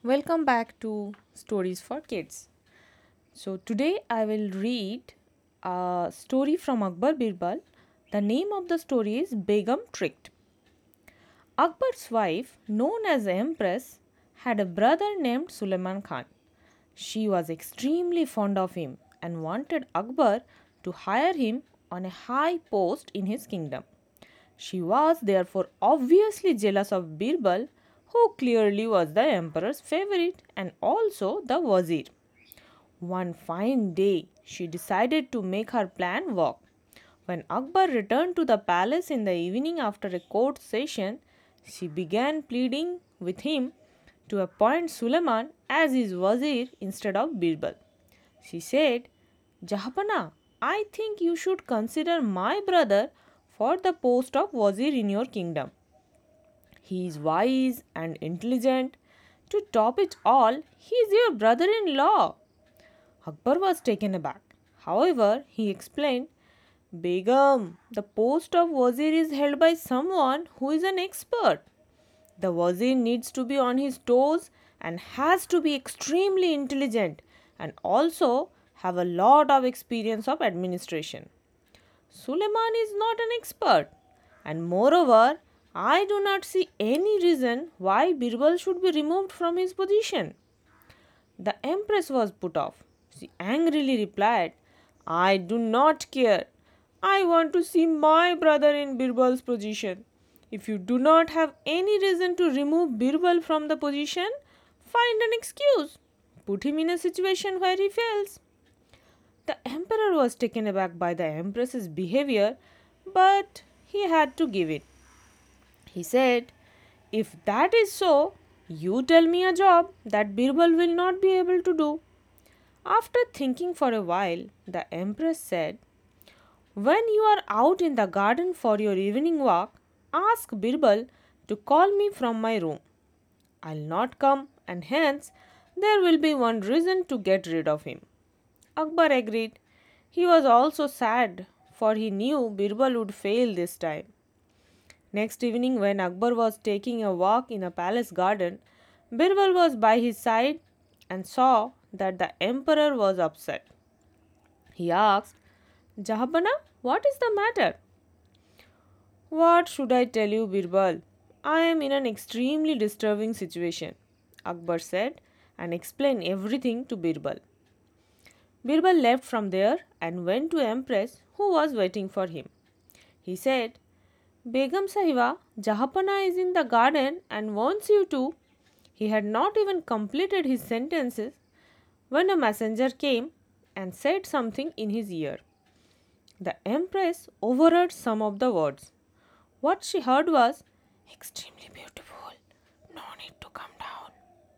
Welcome back to Stories for Kids. So, today I will read a story from Akbar Birbal. The name of the story is Begum Tricked. Akbar's wife, known as the Empress, had a brother named Suleiman Khan. She was extremely fond of him and wanted Akbar to hire him on a high post in his kingdom. She was therefore obviously jealous of Birbal, who clearly was the emperor's favorite and also the wazir. One fine day, she decided to make her plan work. When Akbar returned to the palace in the evening after a court session, she began pleading with him to appoint Suleiman as his wazir instead of Birbal. She said, Jahapana, I think you should consider my brother for the post of wazir in your kingdom. He is wise and intelligent. To top it all, he is your brother in law. Akbar was taken aback. However, he explained, Begum, the post of wazir is held by someone who is an expert. The wazir needs to be on his toes and has to be extremely intelligent and also have a lot of experience of administration. Suleiman is not an expert, and moreover, I do not see any reason why Birbal should be removed from his position. The empress was put off. She angrily replied, I do not care. I want to see my brother in Birbal's position. If you do not have any reason to remove Birbal from the position, find an excuse. Put him in a situation where he fails. The emperor was taken aback by the empress's behavior, but he had to give it. He said, If that is so, you tell me a job that Birbal will not be able to do. After thinking for a while, the empress said, When you are out in the garden for your evening walk, ask Birbal to call me from my room. I'll not come, and hence there will be one reason to get rid of him. Akbar agreed. He was also sad, for he knew Birbal would fail this time. Next evening, when Akbar was taking a walk in a palace garden, Birbal was by his side and saw that the emperor was upset. He asked, Jahabana, what is the matter? What should I tell you, Birbal? I am in an extremely disturbing situation, Akbar said and explained everything to Birbal. Birbal left from there and went to Empress, who was waiting for him. He said, Begum Sahiba, Jahapana is in the garden and wants you to. He had not even completed his sentences when a messenger came and said something in his ear. The Empress overheard some of the words. What she heard was, Extremely beautiful, no need to come down.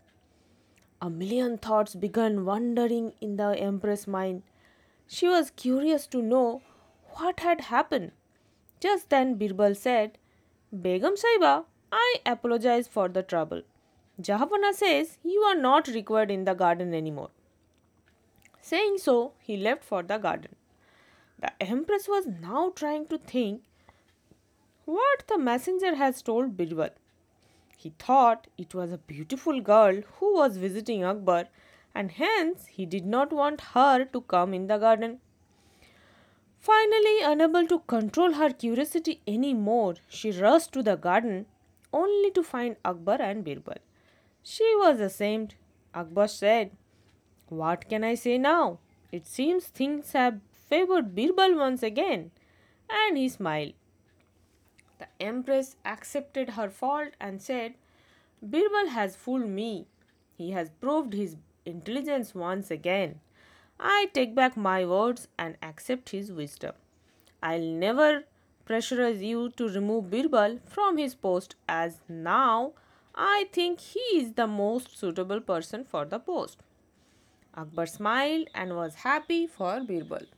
A million thoughts began wandering in the Empress' mind. She was curious to know what had happened. Just then Birbal said, Begum Saiba, I apologize for the trouble. Jahavana says you are not required in the garden anymore. Saying so, he left for the garden. The Empress was now trying to think what the messenger has told Birbal. He thought it was a beautiful girl who was visiting Akbar and hence he did not want her to come in the garden. Finally, unable to control her curiosity any more, she rushed to the garden only to find Akbar and Birbal. She was ashamed. Akbar said, What can I say now? It seems things have favored Birbal once again. And he smiled. The Empress accepted her fault and said, Birbal has fooled me. He has proved his intelligence once again. I take back my words and accept his wisdom. I'll never pressurize you to remove Birbal from his post as now I think he is the most suitable person for the post. Akbar smiled and was happy for Birbal.